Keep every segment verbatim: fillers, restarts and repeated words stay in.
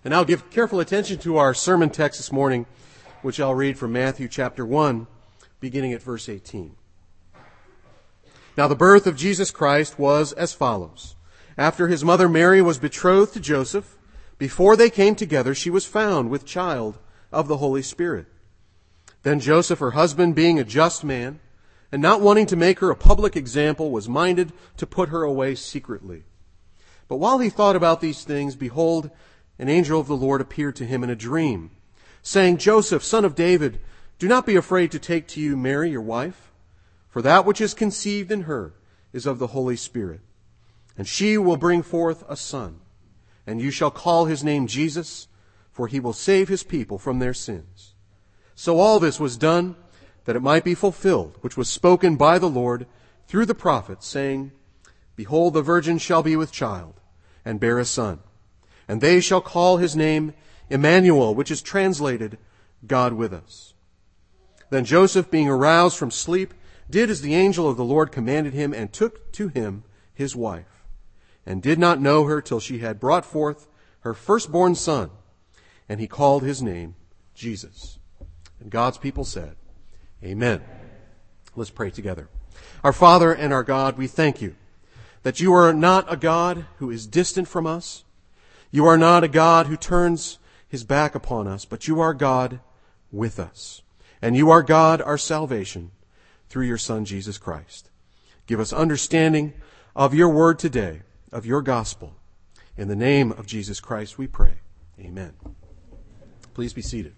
And I'll give careful attention to our sermon text this morning, which I'll read from Matthew chapter one, beginning at verse eighteen. Now the birth of Jesus Christ was as follows. After his mother Mary was betrothed to Joseph, before they came together, she was found with child of the Holy Spirit. Then Joseph, her husband, being a just man, and not wanting to make her a public example, was minded to put her away secretly. But while he thought about these things, behold, an angel of the Lord appeared to him in a dream, saying, Joseph, son of David, do not be afraid to take to you Mary, your wife, for that which is conceived in her is of the Holy Spirit. And she will bring forth a son, and you shall call his name Jesus, for he will save his people from their sins. So all this was done that it might be fulfilled, which was spoken by the Lord through the prophet, saying, Behold, the virgin shall be with child, and bear a son, and they shall call his name Emmanuel, which is translated, God with us. Then Joseph, being aroused from sleep, did as the angel of the Lord commanded him, and took to him his wife, and did not know her till she had brought forth her firstborn son, and he called his name Jesus. And God's people said, Amen. Let's pray together. Our Father and our God, we thank you that you are not a God who is distant from us. You are not a God who turns his back upon us, but you are God with us. And you are God, our salvation, through your Son, Jesus Christ. Give us understanding of your word today, of your gospel. In the name of Jesus Christ we pray. Amen. Please be seated.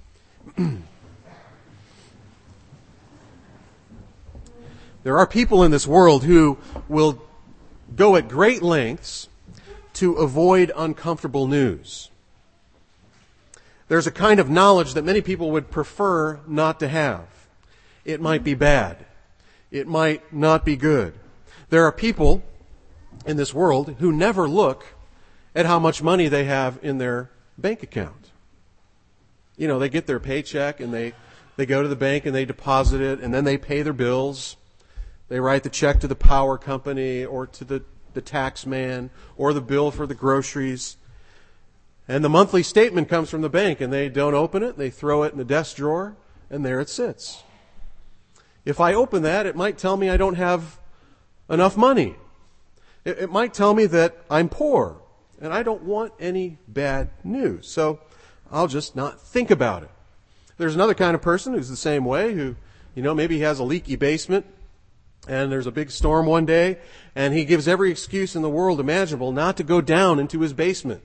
There are people in this world who will go at great lengths to avoid uncomfortable news. There's a kind of knowledge that many people would prefer not to have. It might be bad. It might not be good. There are people in this world who never look at how much money they have in their bank account. You know, they get their paycheck and they, they go to the bank and they deposit it, and then they pay their bills. They write the check to the power company or to the, the tax man or the bill for the groceries. And the monthly statement comes from the bank, and they don't open it. They throw it in the desk drawer, and there it sits. If I open that, it might tell me I don't have enough money. It, it might tell me that I'm poor, and I don't want any bad news. So I'll just not think about it. There's another kind of person who's the same way, who, you know, maybe he has a leaky basement, and there's a big storm one day, and he gives every excuse in the world imaginable not to go down into his basement.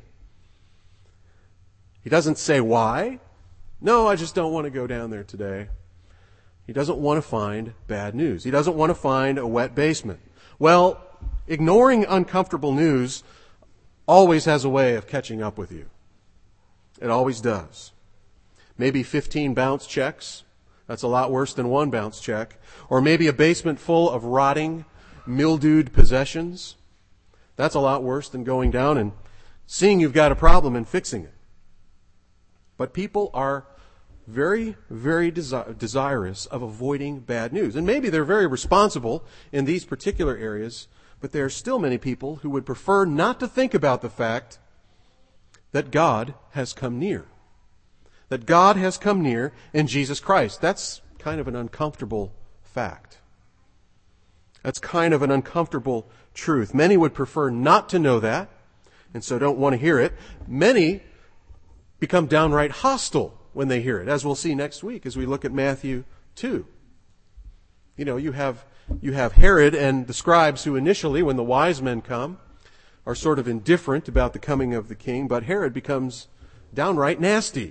He doesn't say why. No, I just don't want to go down there today. He doesn't want to find bad news. He doesn't want to find a wet basement. Well, ignoring uncomfortable news always has a way of catching up with you. It always does. Maybe fifteen bounce checks. That's a lot worse than one bounce check. Or maybe a basement full of rotting, mildewed possessions. That's a lot worse than going down and seeing you've got a problem and fixing it. But people are very, very desi- desirous of avoiding bad news. And maybe they're very responsible in these particular areas, but there are still many people who would prefer not to think about the fact that God has come near. That God has come near in Jesus Christ. That's kind of an uncomfortable fact. That's kind of an uncomfortable truth. Many would prefer not to know that, and so don't want to hear it. Many become downright hostile when they hear it, as we'll see next week as we look at Matthew two. You know, you have you have Herod and the scribes who initially, when the wise men come, are sort of indifferent about the coming of the king, but Herod becomes downright nasty.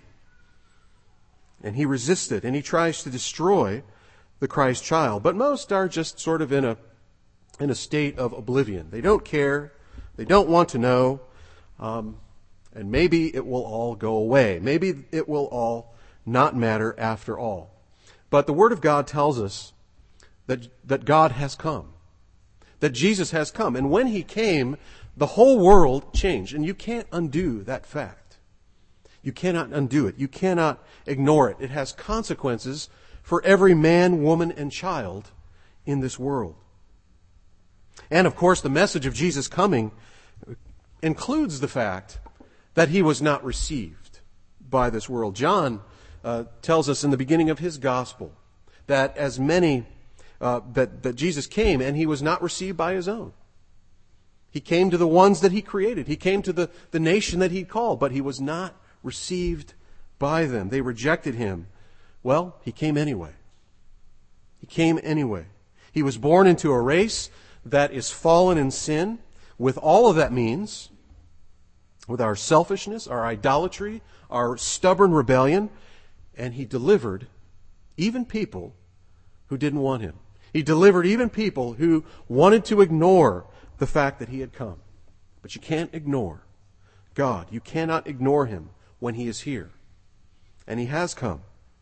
And he resists it, and he tries to destroy the Christ child. But most are just sort of in a in a state of oblivion. They don't care. They don't want to know. Um, and maybe it will all go away. Maybe it will all not matter after all. But the Word of God tells us that, that God has come. That Jesus has come. And when He came, the whole world changed. And you can't undo that fact. You cannot undo it. You cannot ignore it. It has consequences for every man, woman, and child in this world. And of course, the message of Jesus coming includes the fact that he was not received by this world. John uh, tells us in the beginning of his gospel that as many, uh, that, that Jesus came and he was not received by his own. He came to the ones that he created. He came to the, the nation that he called, but he was not received by them. They rejected him. Well, he came anyway. He came anyway. He was born into a race that is fallen in sin, with all of that means, with our selfishness, our idolatry, our stubborn rebellion, and he delivered even people who didn't want him. He delivered even people who wanted to ignore the fact that he had come. But you can't ignore God. You cannot ignore him when he is here. And he has come.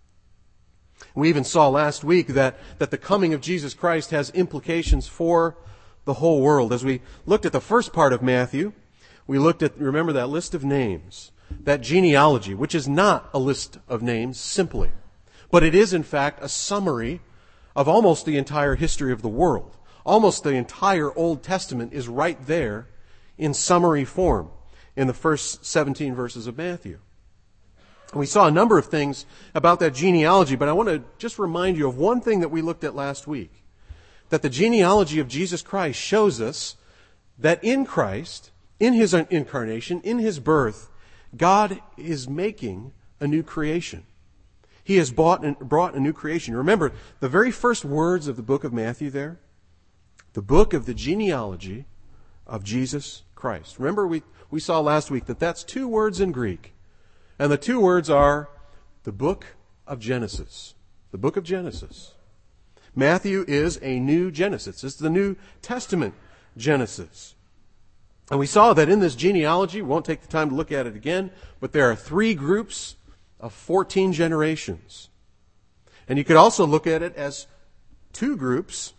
We even saw last week that, that the coming of Jesus Christ has implications for the whole world. As we looked at the first part of Matthew, we looked at, remember that list of names, that genealogy, which is not a list of names simply, but it is in fact a summary of almost the entire history of the world. Almost the entire Old Testament is right there in summary form in the first seventeen verses of Matthew. And we saw a number of things about that genealogy, but I want to just remind you of one thing that we looked at last week. That the genealogy of Jesus Christ shows us that in Christ, in his incarnation, in his birth, God is making a new creation. He has bought and brought a new creation. Remember, the very first words of the book of Matthew there, the book of the genealogy of Jesus Christ. Remember, we, we saw last week that that's two words in Greek. And the two words are the book of Genesis. The book of Genesis. Matthew is a new Genesis. It's the New Testament Genesis. And we saw that in this genealogy, we won't take the time to look at it again, but there are three groups of fourteen generations. And you could also look at it as two groups,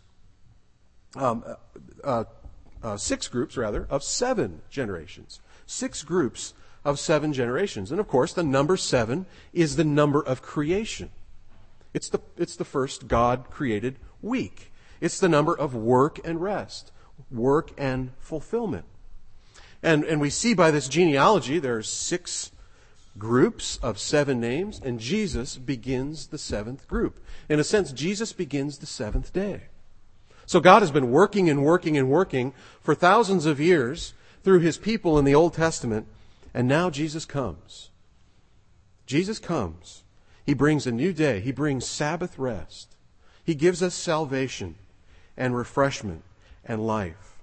um, uh, uh, six groups rather, of seven generations. Six groups of seven generations. And of course, the number seven is the number of creation. It's the, it's the first God-created week. It's the number of work and rest, work and fulfillment. And, and we see by this genealogy, there are six groups of seven names, and Jesus begins the seventh group. In a sense, Jesus begins the seventh day. So God has been working and working and working for thousands of years through his people in the Old Testament, and now Jesus comes. Jesus comes. He brings a new day. He brings Sabbath rest. He gives us salvation and refreshment and life.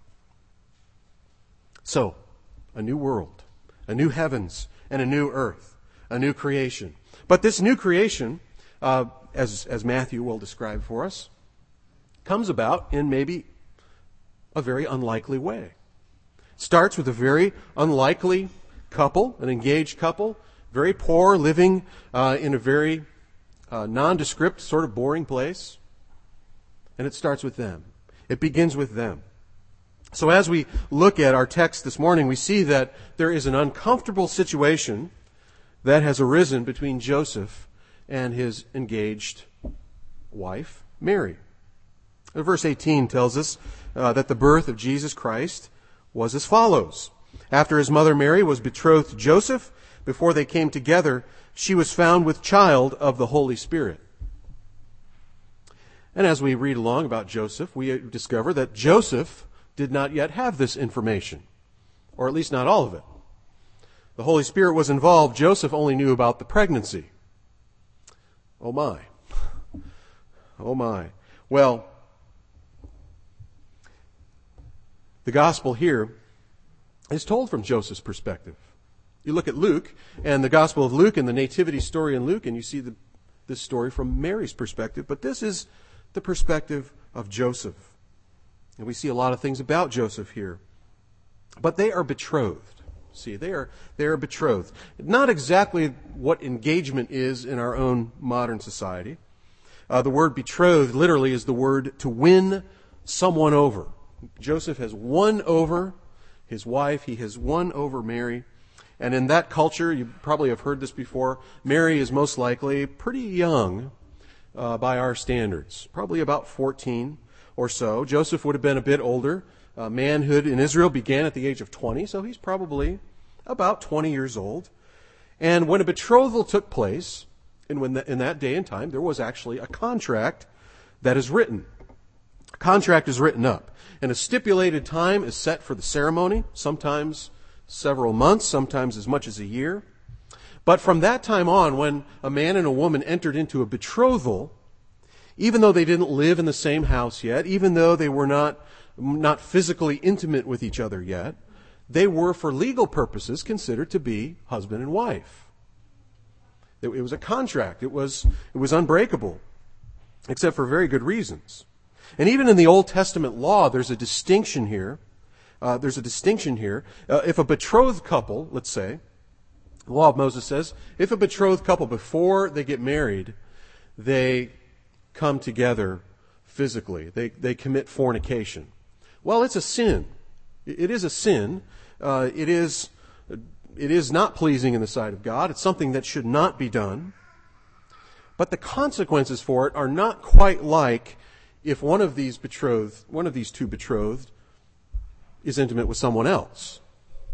So, a new world, a new heavens, and a new earth, a new creation. But this new creation, uh, as, as Matthew will describe for us, comes about in maybe a very unlikely way. It starts with a very unlikely couple, an engaged couple, very poor, living uh, in a very uh, nondescript, sort of boring place. And it starts with them. It begins with them. So as we look at our text this morning, we see that there is an uncomfortable situation that has arisen between Joseph and his engaged wife, Mary. Verse eighteen tells us uh, that the birth of Jesus Christ was as follows. After his mother Mary was betrothed to Joseph, before they came together, she was found with child of the Holy Spirit. And as we read along about Joseph, we discover that Joseph did not yet have this information, or at least not all of it. The Holy Spirit was involved. Joseph only knew about the pregnancy. Oh my. Oh my. Well, the gospel here is told from Joseph's perspective. You look at Luke and the Gospel of Luke and the nativity story in Luke, and you see the, this story from Mary's perspective. But this is the perspective of Joseph. And we see a lot of things about Joseph here. But they are betrothed. See, they are, they are betrothed. Not exactly what engagement is in our own modern society. Uh, the word betrothed literally is the word to win someone over. Joseph has won over his wife. He has won over Mary. And in that culture, you probably have heard this before, Mary is most likely pretty young uh, by our standards, probably about fourteen or so. Joseph would have been a bit older. Uh, manhood in Israel began at the age of twenty, so he's probably about twenty years old. And when a betrothal took place, and when the, in that day and time, there was actually a contract that is written. A contract is written up. And a stipulated time is set for the ceremony, sometimes several months, sometimes as much as a year. But from that time on, when a man and a woman entered into a betrothal, even though they didn't live in the same house yet, even though they were not, not physically intimate with each other yet, they were, for legal purposes, considered to be husband and wife. It, it was a contract. It was, it was unbreakable, except for very good reasons. And even in the Old Testament law, there's a distinction here. Uh, there's a distinction here. Uh, if a betrothed couple, let's say, the law of Moses says, if a betrothed couple, before they get married, they come together physically, they, they commit fornication. Well, it's a sin. It is a sin. Uh, it is, it is not pleasing in the sight of God. It's something that should not be done. But the consequences for it are not quite like if one of these betrothed, one of these two betrothed, is intimate with someone else.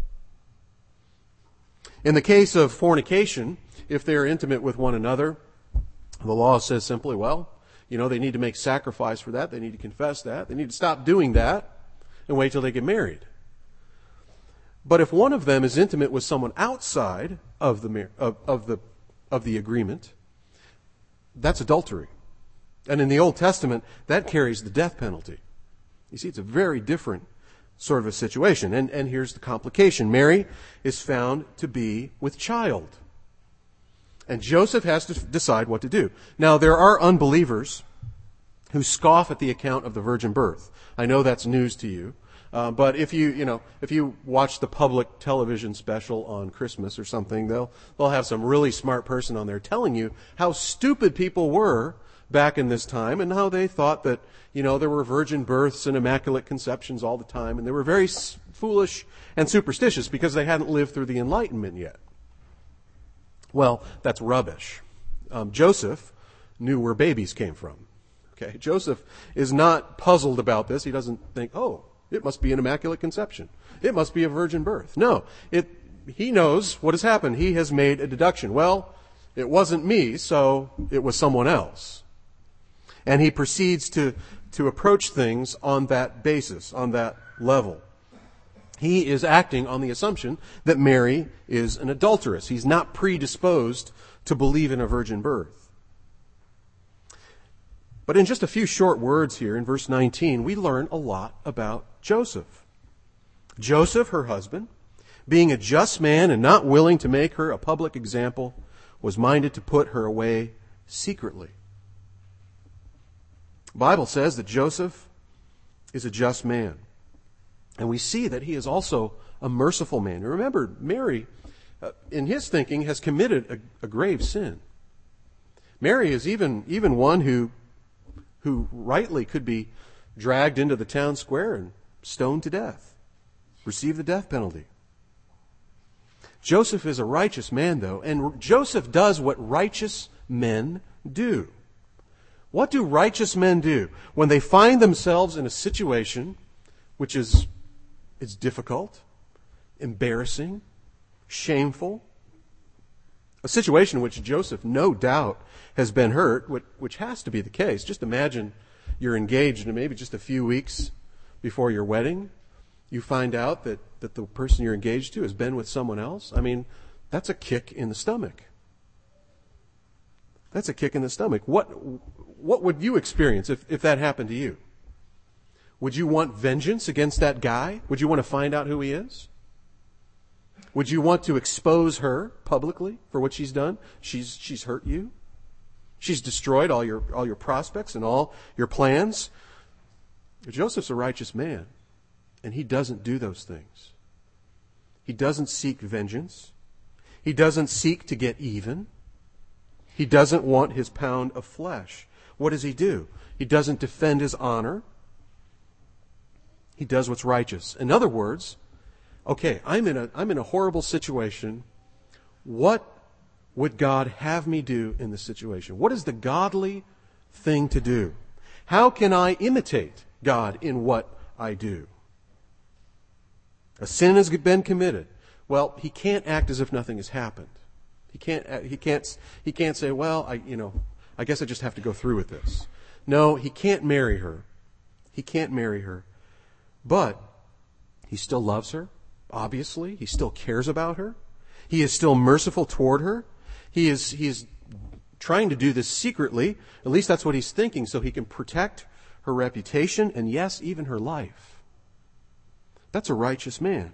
In the case of fornication, if they're intimate with one another, the law says simply, well, you know, they need to make sacrifice for that. They need to confess that. They need to stop doing that and wait till they get married. But if one of them is intimate with someone outside of the of, of the of the agreement, that's adultery. And in the Old Testament, that carries the death penalty. You see, it's a very different sort of a situation. And, and here's the complication. Mary is found to be with child. And Joseph has to decide what to do. Now, there are unbelievers who scoff at the account of the virgin birth. I know that's news to you. Uh, but if you, you know, if you watch the public television special on Christmas or something, they'll, they'll have some really smart person on there telling you how stupid people were back in this time and how they thought that, you know, there were virgin births and immaculate conceptions all the time. And they were very s- foolish and superstitious because they hadn't lived through the Enlightenment yet. Well, that's rubbish. Um, Joseph knew where babies came from. Okay, Joseph is not puzzled about this. He doesn't think, oh, it must be an immaculate conception. It must be a virgin birth. No, it, he knows what has happened. He has made a deduction. Well, it wasn't me, so it was someone else. And he proceeds to, to approach things on that basis, on that level. He is acting on the assumption that Mary is an adulteress. He's not predisposed to believe in a virgin birth. But in just a few short words here, in verse nineteen, we learn a lot about Joseph. Joseph, her husband, being a just man and not willing to make her a public example, was minded to put her away secretly. The Bible says that Joseph is a just man. And we see that he is also a merciful man. And remember, Mary, uh, in his thinking, has committed a, a grave sin. Mary is even, even one who, who rightly could be dragged into the town square and stoned to death, receive the death penalty. Joseph is a righteous man, though, and Joseph does what righteous men do. What do righteous men do when they find themselves in a situation which is it's difficult, embarrassing, shameful, a situation in which Joseph no doubt has been hurt, which has to be the case. Just imagine you're engaged and maybe just a few weeks before your wedding, you find out that, that the person you're engaged to has been with someone else. I mean, that's a kick in the stomach. That's a kick in the stomach. What, what would you experience if, if that happened to you? Would you want vengeance against that guy? Would you want to find out who he is? Would you want to expose her publicly for what she's done? She's, she's hurt you. She's destroyed all your, all your prospects and all your plans. Joseph's a righteous man, and he doesn't do those things. He doesn't seek vengeance. He doesn't seek to get even. He doesn't want his pound of flesh. What does he do? He doesn't defend his honor. He does what's righteous. In other words, okay, I'm in a, I'm in a horrible situation. What would God have me do in this situation? What is the godly thing to do? How can I imitate God in what I do? A sin has been committed. Well, he can't act as if nothing has happened. He can't, he can't, he can't say, well, I, you know, I guess I just have to go through with this. No, he can't marry her. He can't marry her. But he still loves her, obviously. He still cares about her. He is still merciful toward her. He is, he is trying to do this secretly. At least that's what he's thinking, so he can protect her reputation and, yes, even her life. That's a righteous man.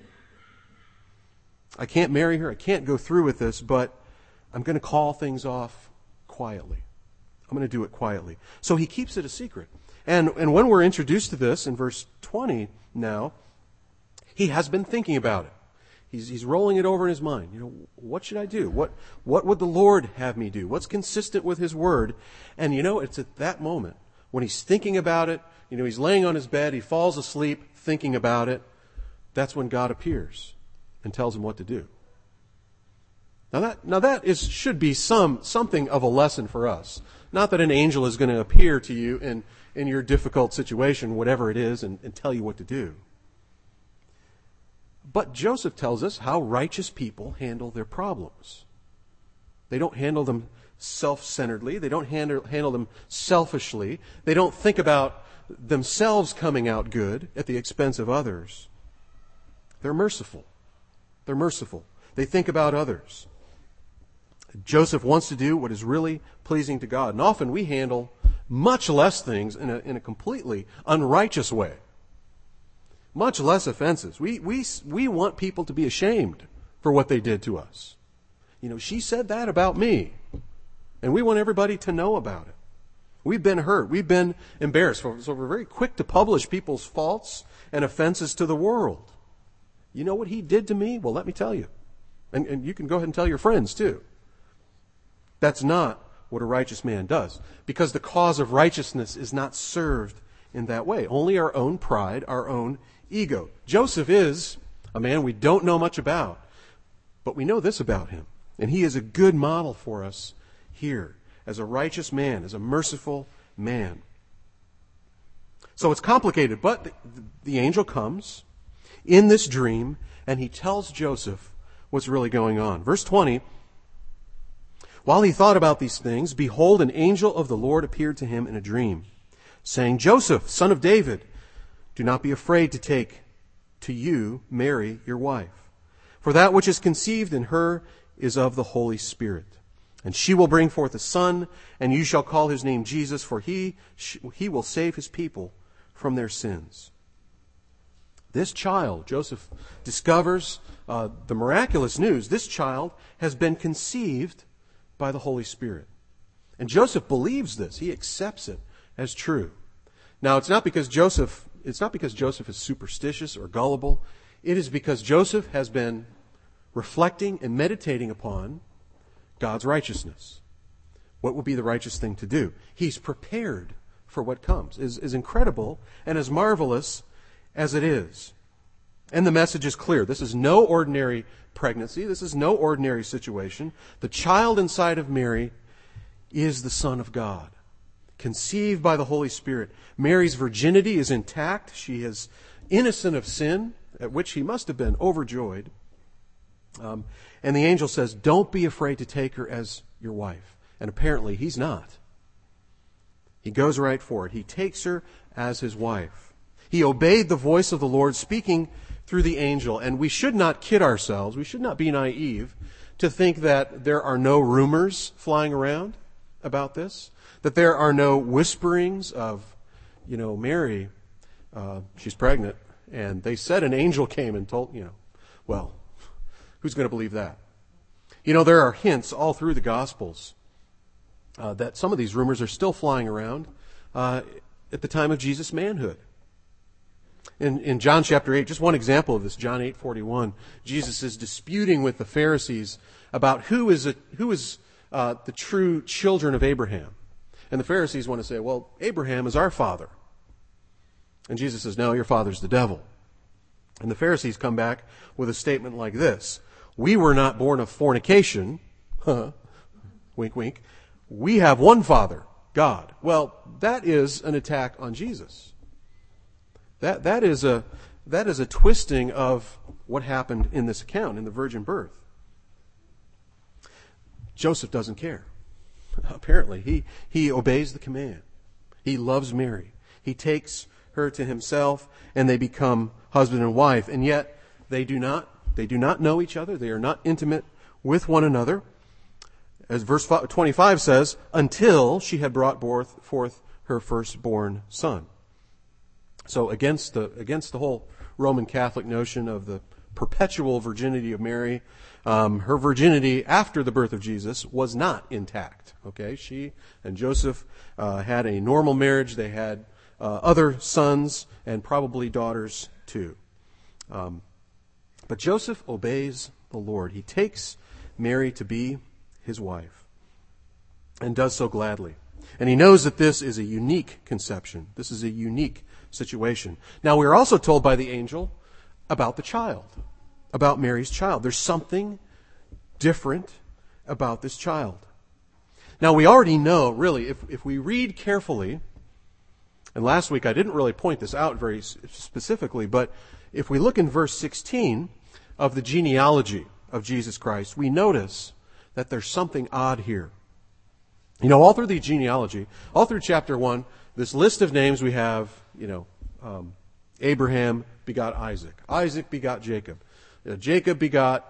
I can't marry her. I can't go through with this, but I'm going to call things off quietly. I'm going to do it quietly. So he keeps it a secret. And, and when we're introduced to this in verse twenty now, he has been thinking about it. He's, he's rolling it over in his mind. You know, what should I do? What, what would the Lord have me do? What's consistent with his word? And you know, it's at that moment when he's thinking about it, you know, he's laying on his bed, he falls asleep thinking about it. That's when God appears and tells him what to do. Now that, now that is, should be some, something of a lesson for us. Not that an angel is going to appear to you in, in your difficult situation, whatever it is, and, and tell you what to do. But Joseph tells us how righteous people handle their problems. They don't handle them self-centeredly. They don't handle, handle them selfishly. They don't think about themselves coming out good at the expense of others. They're merciful. They're merciful. They think about others. Joseph wants to do what is really pleasing to God. And often we handle much less things in a, in a completely unrighteous way. Much less offenses. We, we, we want people to be ashamed for what they did to us. You know, she said that about me. And we want everybody to know about it. We've been hurt. We've been embarrassed. So we're very quick to publish people's faults and offenses to the world. You know what he did to me? Well, let me tell you. And, and you can go ahead and tell your friends too. That's not what a righteous man does. Because the cause of righteousness is not served in that way. Only our own pride, our own ego. Joseph is a man we don't know much about, but we know this about him. And he is a good model for us here as a righteous man, as a merciful man. So it's complicated, but the, the angel comes in this dream and he tells Joseph what's really going on. Verse twenty, while he thought about these things, behold, an angel of the Lord appeared to him in a dream, saying, Joseph, son of David, do not be afraid to take to you Mary, your wife. For that which is conceived in her is of the Holy Spirit. And she will bring forth a son, and you shall call his name Jesus, for he, he will save his people from their sins. This child, Joseph discovers uh, the miraculous news. This child has been conceived by the Holy Spirit. And Joseph believes this. He accepts it as true. Now, it's not because Joseph, it's not because Joseph is superstitious or gullible. It is because Joseph has been reflecting and meditating upon God's righteousness. What would be the righteous thing to do? He's prepared for what comes. As, as incredible and as marvelous as it is. And the message is clear. This is no ordinary pregnancy. This is no ordinary situation. The child inside of Mary is the Son of God, conceived by the Holy Spirit. Mary's virginity is intact. She is innocent of sin, at which he must have been overjoyed. Um, and the angel says, don't be afraid to take her as your wife. And apparently he's not. He goes right for it. He takes her as his wife. He obeyed the voice of the Lord speaking through the angel. And we should not kid ourselves. We should not be naive to think that there are no rumors flying around about this. That there are no whisperings of, you know, Mary, uh, she's pregnant. And they said an angel came and told, you know, well, who's going to believe that? You know, there are hints all through the Gospels uh, that some of these rumors are still flying around uh, at the time of Jesus' manhood. In, in John chapter eight, just one example of this, John eight forty-one, Jesus is disputing with the Pharisees about who is a, who is uh, the true children of Abraham. And the Pharisees want to say, well, Abraham is our father. And Jesus says, no, your father's the devil. And the Pharisees come back with a statement like this: we were not born of fornication. Huh. Wink, wink. We have one Father, God. Well, that is an attack on Jesus. That that is a that is a twisting of what happened in this account, in the virgin birth. Joseph doesn't care. Apparently, he, he obeys the command. He loves Mary. He takes her to himself, and they become husband and wife. And yet, they do not, they do not know each other. They are not intimate with one another. As verse twenty-five says, until she had brought forth her firstborn son. So against the, against the whole Roman Catholic notion of the perpetual virginity of Mary, um, her virginity after the birth of Jesus was not intact. Okay, she and Joseph uh, had a normal marriage. They had uh, other sons and probably daughters too. Um, but Joseph obeys the Lord. He takes Mary to be his wife and does so gladly. And he knows that this is a unique conception. This is a unique situation. Now, we are also told by the angel about the child, about Mary's child. There's something different about this child. Now, we already know, really, if, if we read carefully, and last week I didn't really point this out very specifically, but if we look in verse sixteen of the genealogy of Jesus Christ, we notice that there's something odd here. You know, all through the genealogy, all through chapter one, this list of names we have, you know, um, Abraham begot Isaac. Isaac begot Jacob. Uh, Jacob begot,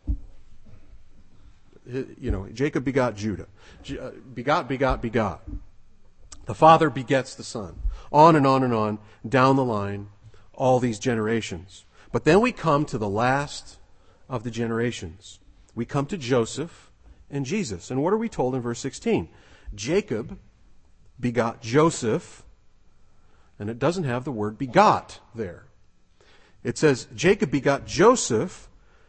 you know, Jacob begot Judah. J- uh, begot, begot, begot. The father begets the son. On and on and on, down the line, all these generations. But then we come to the last of the generations. We come to Joseph and Jesus. And what are we told in verse sixteen? Jacob begot Joseph, and it doesn't have the word begot there. It says, Jacob begot Joseph,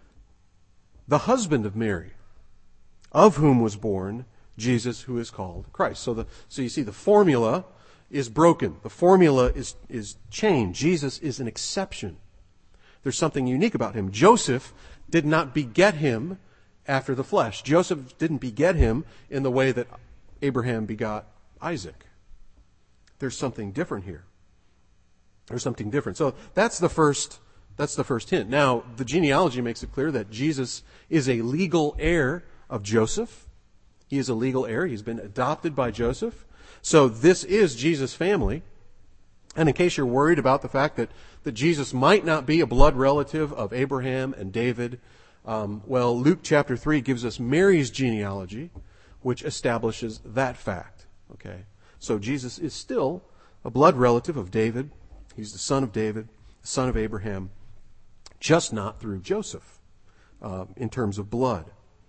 the husband of Mary, of whom was born Jesus, who is called Christ. So the so you see the formula is broken. The formula is, is changed. Jesus is an exception. There's something unique about him. Joseph did not beget him after the flesh. Joseph didn't beget him in the way that Abraham begot Isaac. There's something different here. There's something different. So that's the first that's the first hint. Now, the genealogy makes it clear that Jesus is a legal heir of Joseph. He is a legal heir. He's been adopted by Joseph. So this is Jesus' family. And in case you're worried about the fact that, that Jesus might not be a blood relative of Abraham and David, um, well, Luke chapter three gives us Mary's genealogy, which establishes that fact. Okay, so Jesus is still a blood relative of David. He's the son of David, the son of Abraham, just not through Joseph uh, in terms of blood.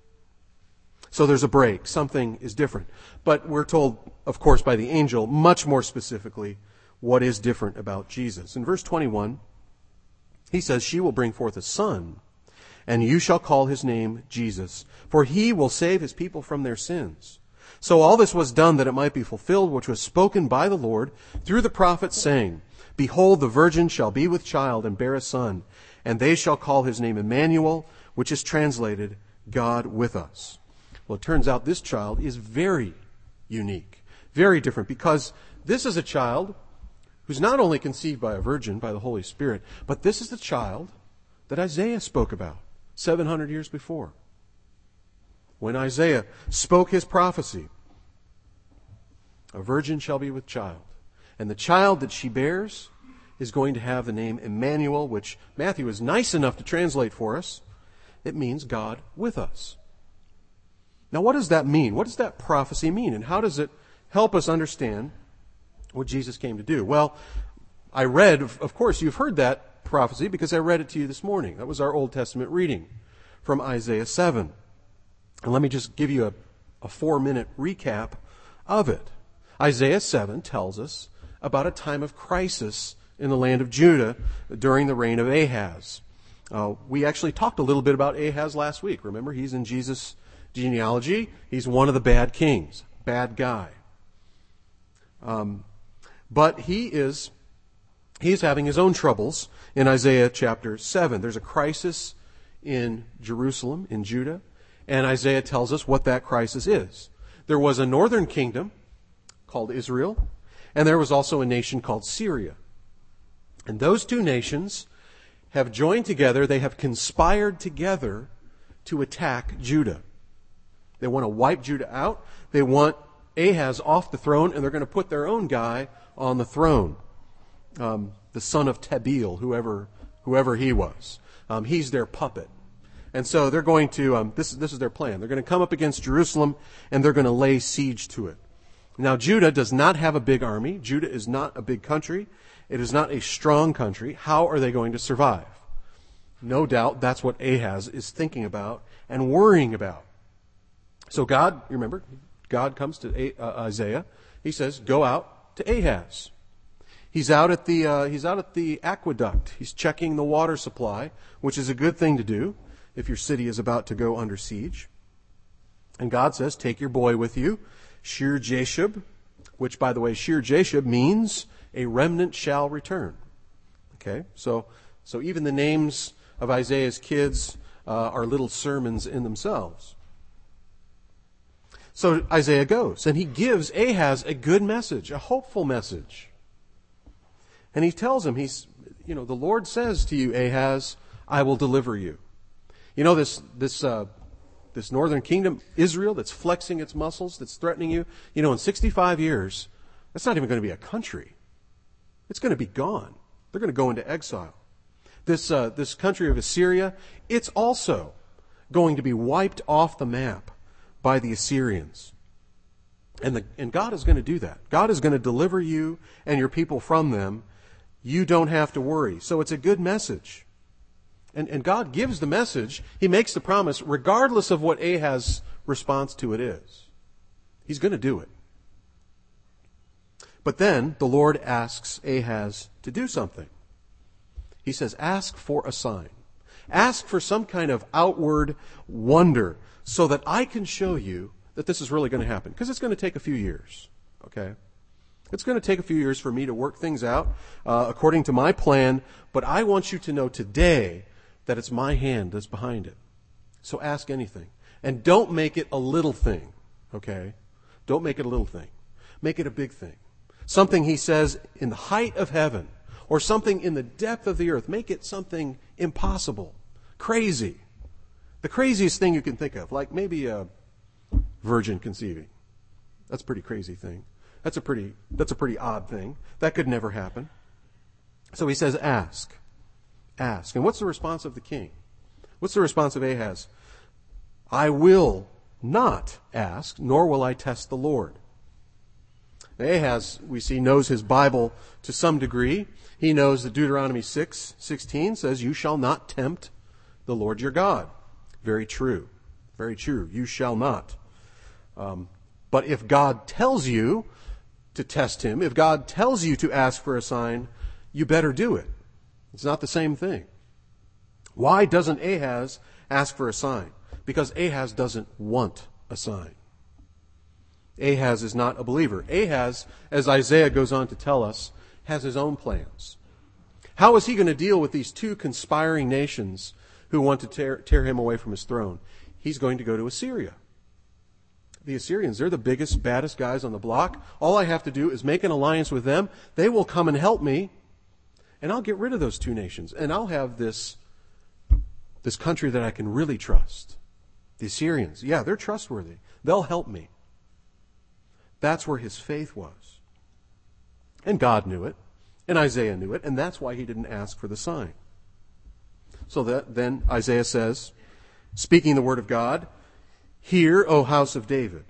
So there's a break. Something is different. But we're told, of course, by the angel, much more specifically, what is different about Jesus. In verse twenty-one, he says, she will bring forth a son, and you shall call his name Jesus, for he will save his people from their sins. So all this was done that it might be fulfilled, which was spoken by the Lord through the prophet, saying, behold, the virgin shall be with child and bear a son, and they shall call his name Emmanuel, which is translated, God with us. Well, it turns out this child is very unique, very different, because this is a child who's not only conceived by a virgin, by the Holy Spirit, but this is the child that Isaiah spoke about seven hundred years before. When Isaiah spoke his prophecy, a virgin shall be with child, and the child that she bears is going to have the name Emmanuel, which Matthew is nice enough to translate for us. It means God with us. Now, what does that mean? What does that prophecy mean? And how does it help us understand what Jesus came to do? Well, I read, of course, you've heard that prophecy because I read it to you this morning. That was our Old Testament reading from Isaiah seven. And let me just give you a, a four-minute recap of it. Isaiah seven tells us about a time of crisis in the land of Judah during the reign of Ahaz. Uh, we actually talked a little bit about Ahaz last week. Remember, he's in Jesus' genealogy. He's one of the bad kings, bad guy. Um, but he is he's having his own troubles in Isaiah chapter seven. There's a crisis in Jerusalem, in Judah, and Isaiah tells us what that crisis is. There was a northern kingdom called Israel, and there was also a nation called Syria. And those two nations have joined together, they have conspired together to attack Judah. They want to wipe Judah out. They want Ahaz off the throne, and they're going to put their own guy on the throne. Um, the son of Tabeel, whoever whoever he was. Um, he's their puppet. And so they're going to, um, this, this is their plan. They're going to come up against Jerusalem, and they're going to lay siege to it. Now, Judah does not have a big army. Judah is not a big country. It is not a strong country. How are they going to survive? No doubt that's what Ahaz is thinking about and worrying about. So God, you remember, God comes to uh, Isaiah. He says, go out to Ahaz. He's out at the uh, he's out at the aqueduct. He's checking the water supply, which is a good thing to do if your city is about to go under siege. And God says, take your boy with you, Shear-Jashub, which, by the way, Shear-Jashub means a remnant shall return. Okay, so so even the names of Isaiah's kids uh, are little sermons in themselves. So Isaiah goes, and he gives Ahaz a good message, a hopeful message. And he tells him, he's, you know, the Lord says to you, Ahaz, I will deliver you. You know, this this uh, this northern kingdom, Israel, that's flexing its muscles, that's threatening you. You know, in sixty-five years, that's not even going to be a country. It's going to be gone. They're going to go into exile. This uh, this country of Assyria, it's also going to be wiped off the map by the Assyrians. And the, and God is going to do that. God is going to deliver you and your people from them. You don't have to worry. So it's a good message. And, and God gives the message. He makes the promise regardless of what Ahaz's response to it is. He's going to do it. But then the Lord asks Ahaz to do something. He says, ask for a sign. Ask for some kind of outward wonder so that I can show you that this is really going to happen. Because it's going to take a few years. Okay? It's going to take a few years for me to work things out uh, according to my plan, but I want you to know today that it's my hand that's behind it. So ask anything. And don't make it a little thing, okay? Don't make it a little thing. Make it a big thing. Something, he says, in the height of heaven, or something in the depth of the earth. Make it something impossible, crazy. The craziest thing you can think of, like maybe a virgin conceiving. That's a pretty crazy thing. That's a pretty, that's a pretty odd thing. That could never happen. So he says, ask. Ask. And what's the response of the king? What's the response of Ahaz? I will not ask, nor will I test the Lord. Now, Ahaz, we see, knows his Bible to some degree. He knows that Deuteronomy six sixteen says, you shall not tempt the Lord your God. Very true. Very true. You shall not. Um, but if God tells you to test him, if God tells you to ask for a sign, you better do it. It's not the same thing. Why doesn't Ahaz ask for a sign? Because Ahaz doesn't want a sign. Ahaz is not a believer. Ahaz, as Isaiah goes on to tell us, has his own plans. How is he going to deal with these two conspiring nations who want to tear, tear him away from his throne? He's going to go to Assyria. The Assyrians, they're the biggest, baddest guys on the block. All I have to do is make an alliance with them. They will come and help me, and I'll get rid of those two nations. And I'll have this, this country that I can really trust. The Assyrians, yeah, they're trustworthy. They'll help me. That's where his faith was. And God knew it, and Isaiah knew it, and that's why he didn't ask for the sign. So that then Isaiah says, speaking the word of God, hear, O house of David.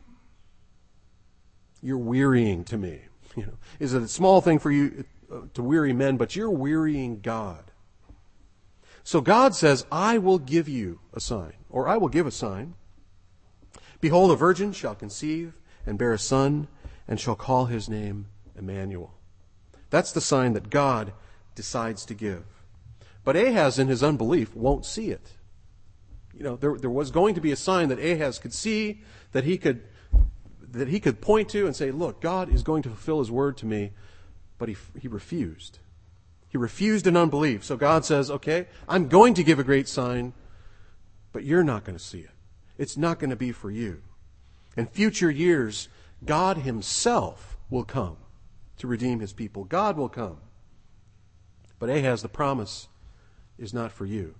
You're wearying to me. You know, is it a small thing for you to weary men, but you're wearying God. So God says, I will give you a sign, or I will give a sign. Behold, a virgin shall conceive and bear a son, and shall call his name Emmanuel. That's the sign that God decides to give. But Ahaz, in his unbelief, won't see it. You know, there, there was going to be a sign that Ahaz could see, that he could, that he could point to and say, look, God is going to fulfill his word to me. But he, he refused. He refused in unbelief. So God says, okay, I'm going to give a great sign, but you're not going to see it. It's not going to be for you. In future years, God himself will come to redeem his people. God will come. But Ahaz, the promise is not for you.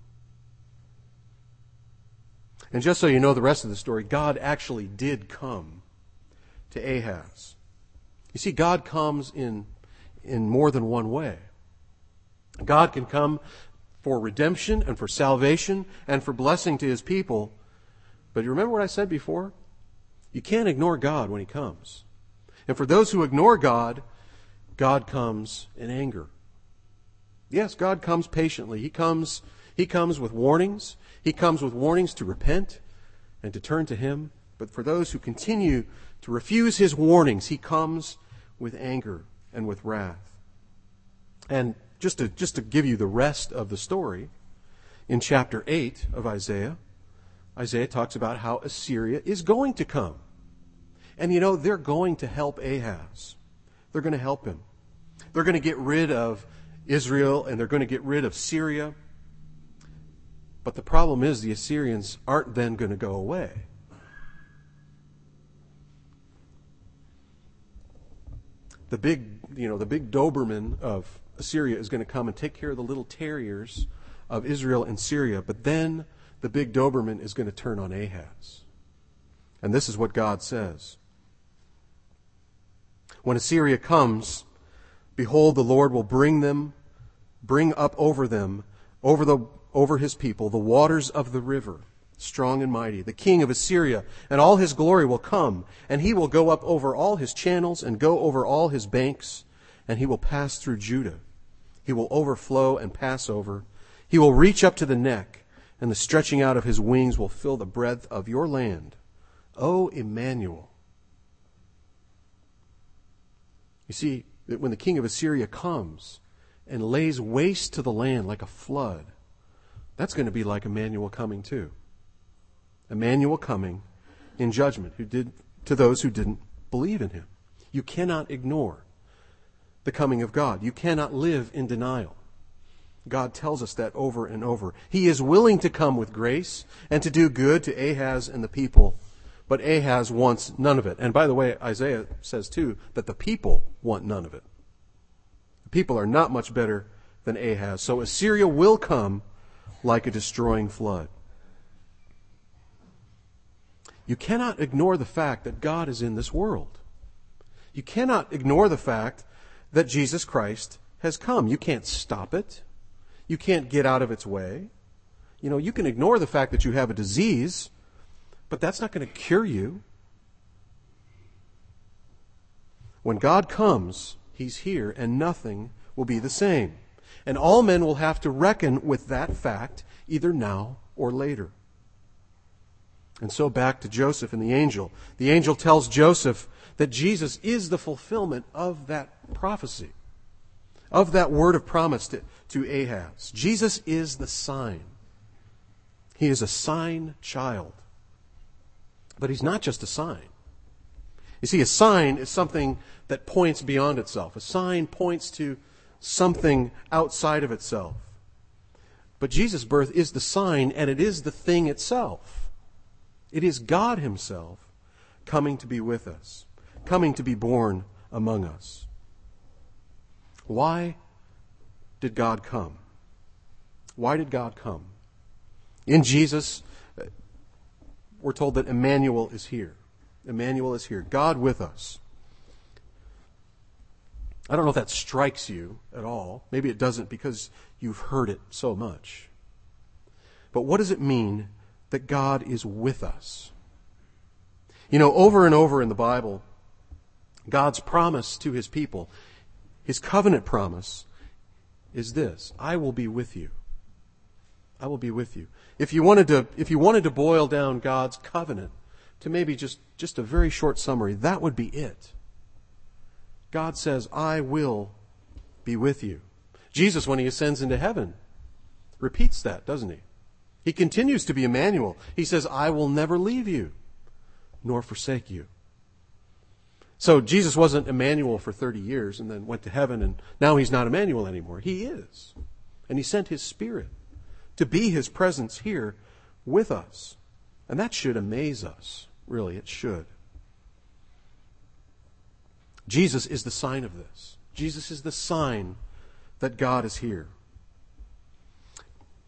And just so you know the rest of the story, God actually did come to Ahaz. You see, God comes in, in more than one way. God can come for redemption and for salvation and for blessing to his people. But you remember what I said before? You can't ignore God when he comes. And for those who ignore God, God comes in anger. Yes, God comes patiently. He comes, he comes with warnings. He comes with warnings to repent and to turn to him. But for those who continue to refuse his warnings, he comes with anger and with wrath. And just to, just to give you the rest of the story, in chapter eight of Isaiah, Isaiah talks about how Assyria is going to come. And you know, they're going to help Ahaz. They're going to help him. They're going to get rid of Israel and they're going to get rid of Syria. But the problem is the Assyrians aren't then going to go away. The big, you know, the big Doberman of Assyria is going to come and take care of the little terriers of Israel and Syria. But then the big Doberman is going to turn on Ahaz. And this is what God says. When Assyria comes, behold, the Lord will bring them, bring up over them, over the over his people, the waters of the river, strong and mighty. The king of Assyria and all his glory will come, and he will go up over all his channels and go over all his banks, and he will pass through Judah. He will overflow and pass over. He will reach up to the neck, and the stretching out of his wings will fill the breadth of your land. O Emmanuel. You see, that when the king of Assyria comes and lays waste to the land like a flood, that's going to be like Emmanuel coming too. Emmanuel coming in judgment who did to those who didn't believe in him. You cannot ignore the coming of God. You cannot live in denial. God tells us that over and over. He is willing to come with grace and to do good to Ahaz and the people, but Ahaz wants none of it. And by the way, Isaiah says too that the people want none of it. The people are not much better than Ahaz. So Assyria will come like a destroying flood. You cannot ignore the fact that God is in this world. You cannot ignore the fact that Jesus Christ has come. You can't stop it. You can't get out of its way. You know, you can ignore the fact that you have a disease, but that's not going to cure you. When God comes, he's here, and nothing will be the same. And all men will have to reckon with that fact, either now or later. And so back to Joseph and the angel. The angel tells Joseph that Jesus is the fulfillment of that prophecy, of that word of promise to, to Ahaz. Jesus is the sign. He is a sign child. But he's not just a sign. You see, a sign is something that points beyond itself. A sign points to something outside of itself. But Jesus' birth is the sign, and it is the thing itself. It is God himself coming to be with us, coming to be born among us. Why did God come? Why did God come? In Jesus, we're told that Emmanuel is here. Emmanuel is here. God with us. I don't know if that strikes you at all. Maybe it doesn't because you've heard it so much. But what does it mean that God is with us? You know, over and over in the Bible, God's promise to his people, his covenant promise, is this: I will be with you. I will be with you. If you wanted to, if you wanted to boil down God's covenant to maybe just, just a very short summary, that would be it. God says, I will be with you. Jesus, when he ascends into heaven, repeats that, doesn't he? He continues to be Emmanuel. He says, I will never leave you, nor forsake you. So Jesus wasn't Emmanuel for thirty years and then went to heaven, and now he's not Emmanuel anymore. He is. And he sent his Spirit to be his presence here with us. And that should amaze us. Really, it should. Jesus is the sign of this. Jesus is the sign that God is here.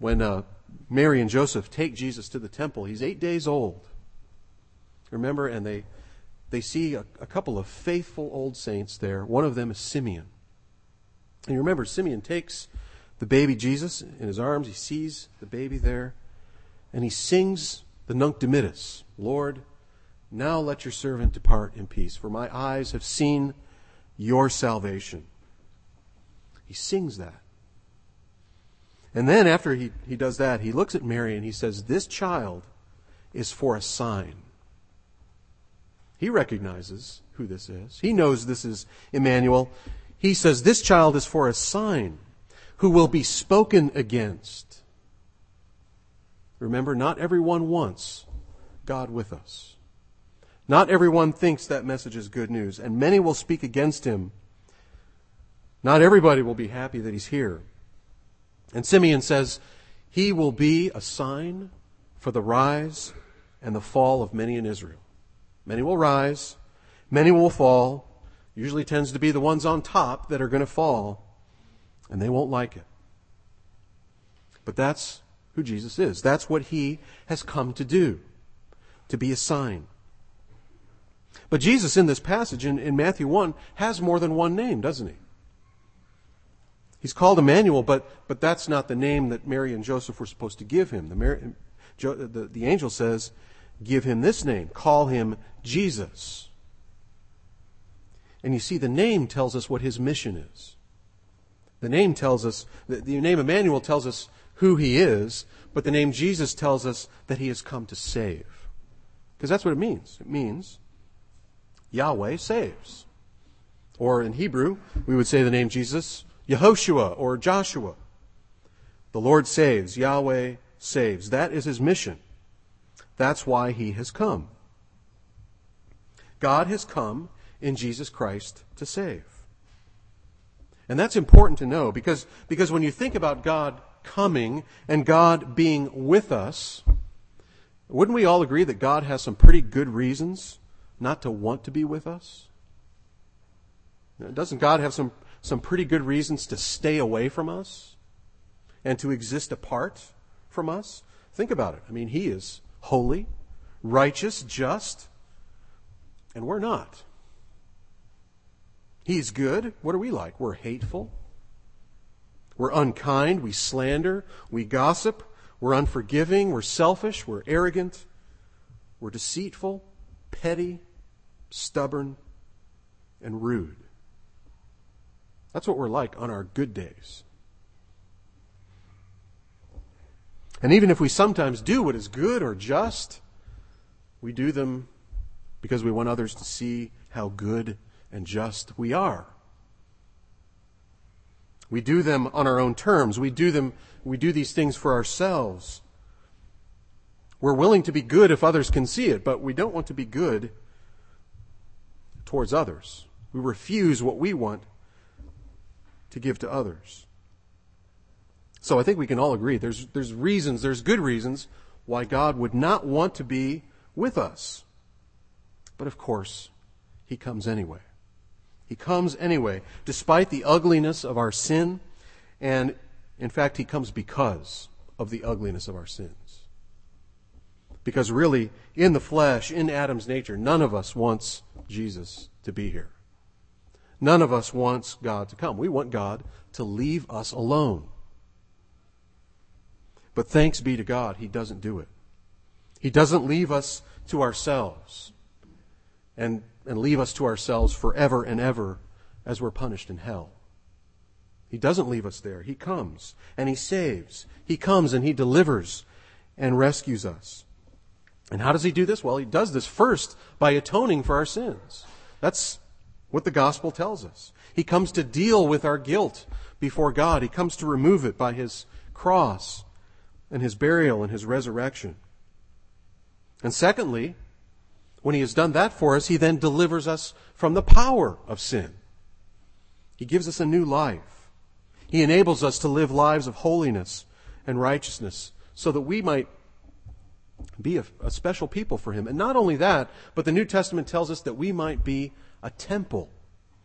when uh, Mary and Joseph take Jesus to the temple, he's eight days old. Remember, and they they see a, a couple of faithful old saints there. One of them is Simeon. And you remember, Simeon takes the baby Jesus in his arms. He sees the baby there, and he sings the Nunc Dimittis. Lord, now let your servant depart in peace, for my eyes have seen your salvation. He sings that. And then after he, he does that, he looks at Mary and he says, this child is for a sign. He recognizes who this is. He knows this is Emmanuel. He says, this child is for a sign who will be spoken against. Remember, not everyone wants God with us. Not everyone thinks that message is good news, and many will speak against him. Not everybody will be happy that he's here. And Simeon says, he will be a sign for the rise and the fall of many in Israel. Many will rise, many will fall. Usually tends to be the ones on top that are going to fall, and they won't like it. But that's who Jesus is. That's what he has come to do, to be a sign. But Jesus in this passage, in, in Matthew one, has more than one name, doesn't he? He's called Emmanuel, but, but that's not the name that Mary and Joseph were supposed to give him. The, Mary, the, the angel says, give him this name, call him Jesus. And you see, the name tells us what his mission is. The name tells us, the, the name Emmanuel tells us who he is, but the name Jesus tells us that he has come to save. Because that's what it means. It means Yahweh saves. Or in Hebrew, we would say the name Jesus, Yehoshua or Joshua. The Lord saves. Yahweh saves. That is his mission. That's why he has come. God has come in Jesus Christ to save. And that's important to know because, because when you think about God coming and God being with us, wouldn't we all agree that God has some pretty good reasons not to want to be with us? Doesn't God have some, some pretty good reasons to stay away from us and to exist apart from us? Think about it. I mean, he is holy, righteous, just, and we're not. He's good. What are we like? We're hateful. We're unkind. We slander. We gossip. We're unforgiving. We're selfish. We're arrogant. We're deceitful, petty, stubborn, and rude. That's what we're like on our good days. And even if we sometimes do what is good or just, we do them because we want others to see how good and just we are. We do them on our own terms. We do them, we do these things for ourselves. We're willing to be good if others can see it, but we don't want to be good towards others. We refuse what we want to give to others. So I think we can all agree there's, there's reasons, there's good reasons why God would not want to be with us. But of course, he comes anyway. He comes anyway, despite the ugliness of our sin, and in fact, he comes because of the ugliness of our sins. Because really, in the flesh, in Adam's nature, none of us wants Jesus to be here. None of us wants God to come. We want God to leave us alone. But thanks be to God, he doesn't do it. He doesn't leave us to ourselves and, and leave us to ourselves forever and ever as we're punished in hell. He doesn't leave us there. He comes and he saves. He comes and he delivers and rescues us. And how does he do this? Well, he does this first by atoning for our sins. That's what the gospel tells us. He comes to deal with our guilt before God. He comes to remove it by his cross and his burial and his resurrection. And secondly, when he has done that for us, he then delivers us from the power of sin. He gives us a new life. He enables us to live lives of holiness and righteousness so that we might be a, a special people for him. And not only that, but the New Testament tells us that we might be a temple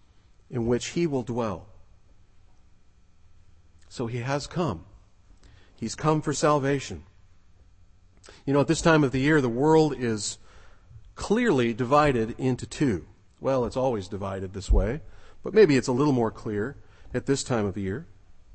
in which he will dwell. So he has come. He's come for salvation. You know, at this time of the year, the world is clearly divided into two. Well, it's always divided this way, but maybe it's a little more clear at this time of the year.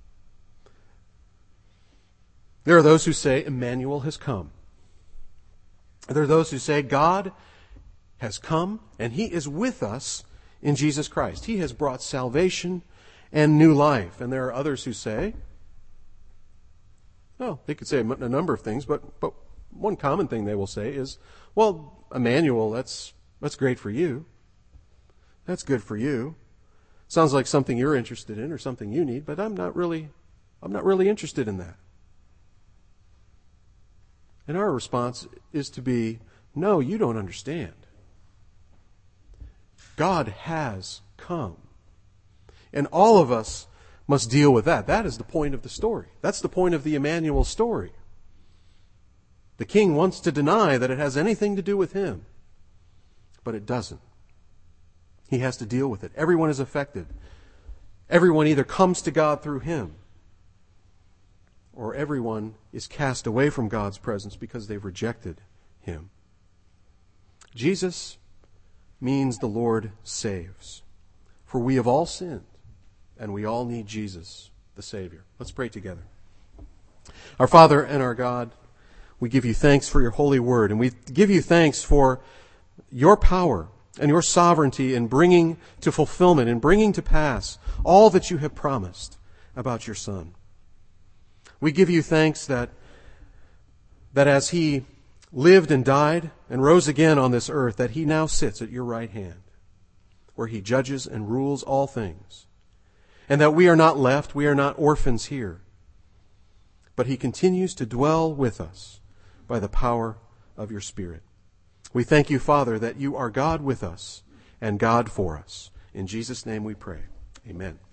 There are those who say Emmanuel has come. There are those who say God has come and He is with us in Jesus Christ. He has brought salvation and new life. And there are others who say, well, they could say a number of things, but, but one common thing they will say is, well, Emmanuel, that's, that's great for you. That's good for you. Sounds like something you're interested in or something you need, but I'm not really, I'm not really interested in that. And our response is to be, no, you don't understand. God has come. And all of us must deal with that. That is the point of the story. That's the point of the Emmanuel story. The king wants to deny that it has anything to do with him, but it doesn't. He has to deal with it. Everyone is affected. Everyone either comes to God through him, or everyone is cast away from God's presence because they've rejected him. Jesus means the Lord saves. For we have all sinned, and we all need Jesus, the Savior. Let's pray together. Our Father and our God, we give you thanks for your holy word, and we give you thanks for your power and your sovereignty in bringing to fulfillment, in bringing to pass all that you have promised about your Son. We give you thanks that, that as he lived and died and rose again on this earth, that he now sits at your right hand, where he judges and rules all things. And that we are not left, we are not orphans here, but he continues to dwell with us by the power of your Spirit. We thank you, Father, that you are God with us and God for us. In Jesus' name we pray. Amen.